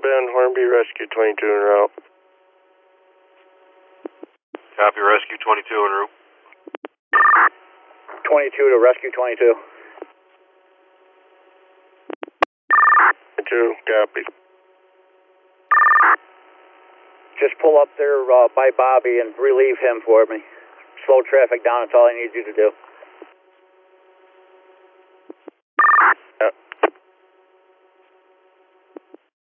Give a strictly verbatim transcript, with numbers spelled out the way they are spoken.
Bend, Hornby, Rescue twenty-two en route. Copy, Rescue twenty-two en route. twenty-two to Rescue twenty-two. twenty-two, copy. Just pull up there uh, by Bobby and relieve him for me. Slow traffic down, that's all I need you to do.